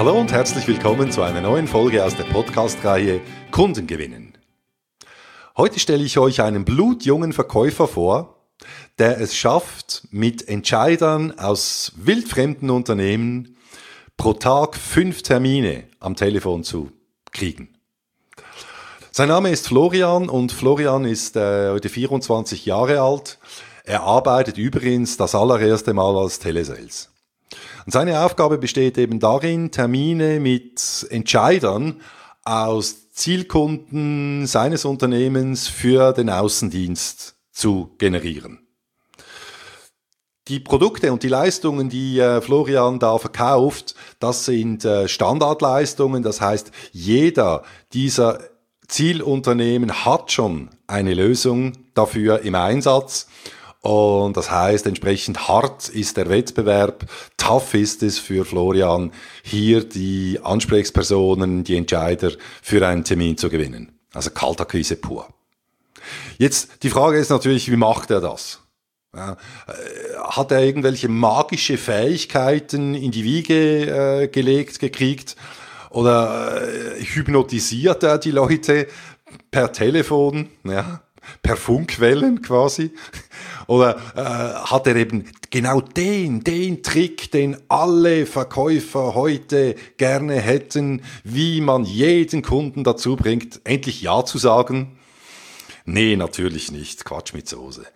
Hallo und herzlich willkommen zu einer neuen Folge aus der Podcast-Reihe Kunden gewinnen. Heute stelle ich euch einen blutjungen Verkäufer vor, der es schafft, mit Entscheidern aus wildfremden Unternehmen pro Tag 5 Termine am Telefon zu kriegen. Sein Name ist Florian und Florian ist heute 24 Jahre alt. Er arbeitet übrigens das allererste Mal als Telesales. Und seine Aufgabe besteht eben darin, Termine mit Entscheidern aus Zielkunden seines Unternehmens für den Außendienst zu generieren. Die Produkte und die Leistungen, die Florian da verkauft, das sind Standardleistungen. Das heißt, jeder dieser Zielunternehmen hat schon eine Lösung dafür im Einsatz. Und das heißt, entsprechend hart ist der Wettbewerb, tough ist es für Florian, hier die Ansprechpersonen, die Entscheider für einen Termin zu gewinnen. Also Kaltakquise pur. Jetzt, die Frage ist natürlich, wie macht er das? Ja, hat er irgendwelche magische Fähigkeiten in die Wiege gelegt gekriegt? Oder hypnotisiert er die Leute per Telefon, ja, per Funkwellen quasi? Oder hat er eben genau den Trick, den alle Verkäufer heute gerne hätten, wie man jeden Kunden dazu bringt, endlich Ja zu sagen? Nee, natürlich nicht. Quatsch mit Soße.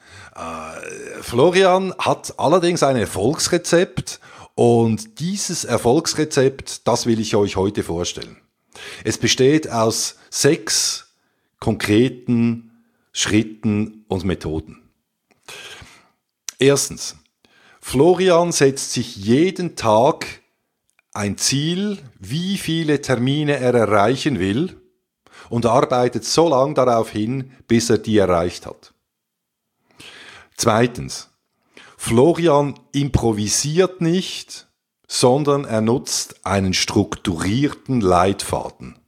Florian hat allerdings ein Erfolgsrezept und dieses Erfolgsrezept, das will ich euch heute vorstellen. Es besteht aus 6 konkreten Schritten und Methoden. Erstens, Florian setzt sich jeden Tag ein Ziel, wie viele Termine er erreichen will und arbeitet so lange darauf hin, bis er die erreicht hat. Zweitens, Florian improvisiert nicht, sondern er nutzt einen strukturierten Leitfaden.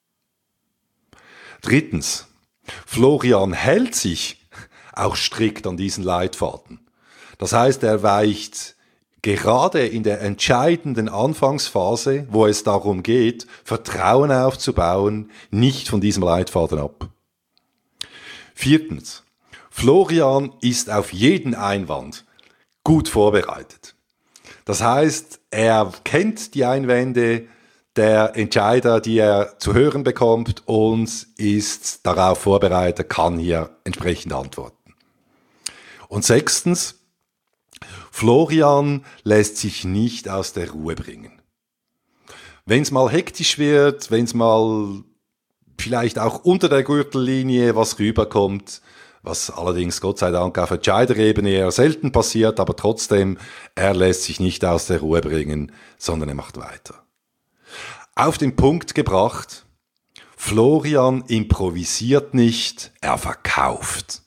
Drittens, Florian hält sich auch strikt an diesen Leitfaden. Das heißt, er weicht gerade in der entscheidenden Anfangsphase, wo es darum geht, Vertrauen aufzubauen, nicht von diesem Leitfaden ab. Viertens, Florian ist auf jeden Einwand gut vorbereitet. Das heißt, er kennt die Einwände der Entscheider, die er zu hören bekommt und ist darauf vorbereitet, kann hier entsprechend antworten. Und sechstens, Florian lässt sich nicht aus der Ruhe bringen. Wenn es mal hektisch wird, wenn es mal vielleicht auch unter der Gürtellinie was rüberkommt, was allerdings Gott sei Dank auf Entscheiderebene eher selten passiert, aber trotzdem, er lässt sich nicht aus der Ruhe bringen, sondern er macht weiter. Auf den Punkt gebracht, Florian improvisiert nicht, er verkauft.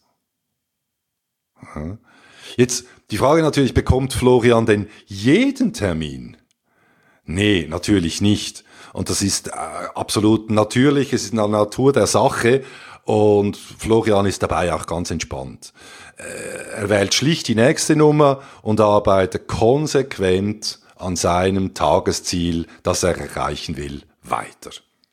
Jetzt die Frage natürlich, bekommt Florian denn jeden Termin? Nee, natürlich nicht. Und das ist absolut natürlich, es ist in der Natur der Sache und Florian ist dabei auch ganz entspannt. Er wählt schlicht die nächste Nummer und arbeitet konsequent an seinem Tagesziel, das er erreichen will, weiter.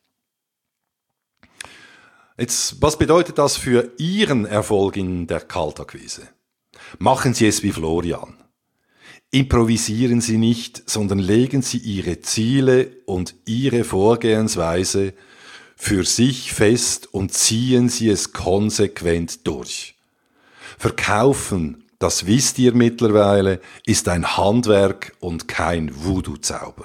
Jetzt, was bedeutet das für Ihren Erfolg in der Kaltakquise? Machen Sie es wie Florian. Improvisieren Sie nicht, sondern legen Sie Ihre Ziele und Ihre Vorgehensweise für sich fest und ziehen Sie es konsequent durch. Verkaufen, das wisst ihr mittlerweile, ist ein Handwerk und kein Voodoo-Zauber.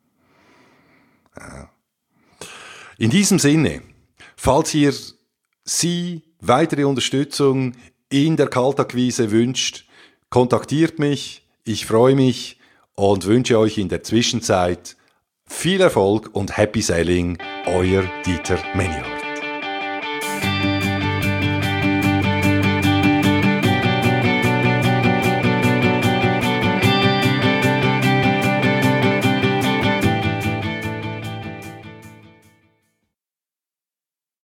In diesem Sinne, falls ihr weitere Unterstützung in der Kaltakquise wünscht, kontaktiert mich, ich freue mich und wünsche euch in der Zwischenzeit viel Erfolg und Happy Selling, euer Dieter Menial.